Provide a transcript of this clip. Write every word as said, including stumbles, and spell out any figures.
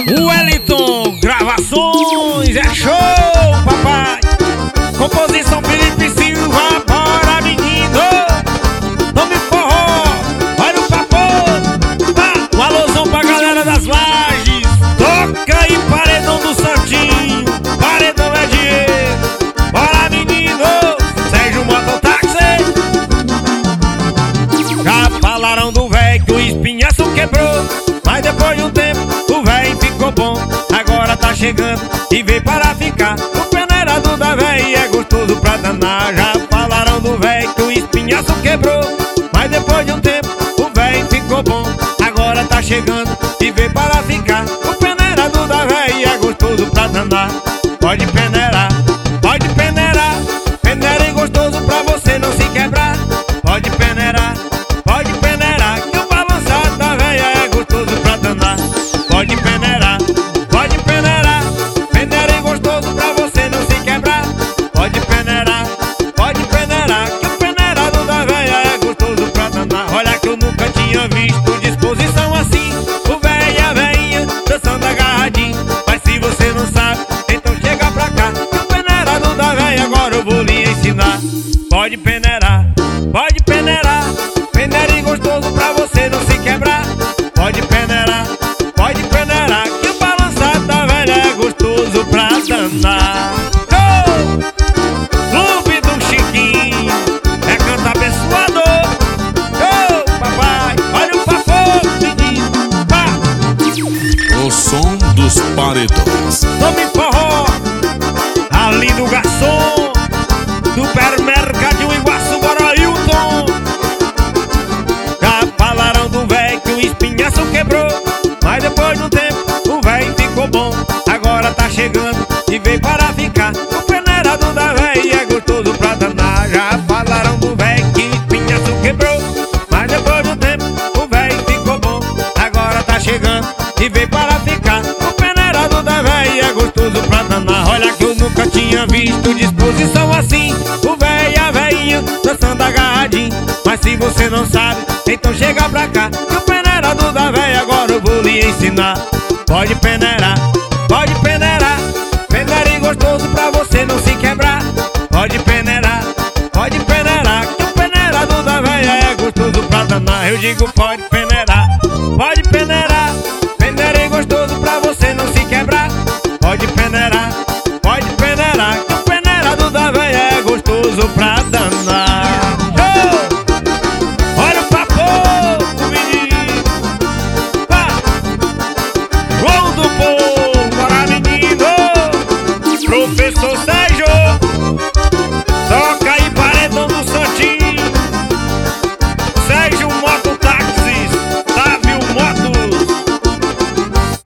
Wellington Gravações, é show, papai. Composição Felipe Silva, bora menino. Tome forró, olha o papo. Tá, um alôzão pra galera das Lajes. Toca aí, paredão do Santinho. Paredão é dinheiro. Bora menino, Sérgio Mototáxi. Já falaram do véi que o espinhaço quebrou, mas depois de um tempo o véi ficou bom. Agora tá chegando e veio para ficar. O peneirado da véi é gostoso pra danar. Já falaram do véi que o espinhaço quebrou, mas depois de um tempo o véi ficou bom. Agora tá chegando e veio para ficar. O peneirado da véi é gostoso pra danar. Pode peneirar, pode peneirar. Peneira é gostoso pra você não se quebrar. Pode peneirar, pode peneirar, que o balançado da véia é gostoso pra danar. Pode peneirar, pode peneirar. Peneira é gostoso pra você não se quebrar. Pode peneirar, pode peneirar, que o peneirado da véia é gostoso pra danar. Olha que eu nunca tinha visto disposição assim, o véia e a véinha dançando agarradinho. Mas se você não sabe, então chega pra cá, que o peneirado da véia agora eu vou lhe ensinar. Pode peneirar, pode peneirar. Peneira é gostoso pra você não se quebrar. Pode peneirar, pode peneirar, que o balançado da velha é gostoso pra danar. Oh! Clube do Chiquinho é canto abençoador. Oh, papai, olha o papo, menino. Pá. O som dos paredões. Tome forró, ali do garçom, supermercado Iguaçu, bora Hilton. Já falaram do véi que o espinhaço quebrou, mas depois de um tempo o véi ficou bom. Agora tá chegando e veio para ficar. O peneirado da véi é gostoso pra danar. Já falaram do véi que o espinhaço quebrou, mas depois de um tempo o véi ficou bom. Agora tá chegando e veio para ficar. O peneirado da véi é gostoso pra danar. Olha que eu nunca tinha visto disposição assim, o véi e a véinha dançando agarradinho. Mas se você não sabe, então chega pra cá, que o peneirado da véia agora eu vou lhe ensinar. Pode peneirar, pode peneirar. Peneira é gostoso pra você não se quebrar. Pode peneirar, pode peneirar, que o peneirado da véia é gostoso pra danar. Eu digo pode peneirar, pode peneirar. Peneira é gostoso pra você não se quebrar. Pode peneirar, pode peneirar, que o peneirado da véia é gostoso pra danar. Oh! Olha o papo, menino. Pá. João do povo, bora menino. Professor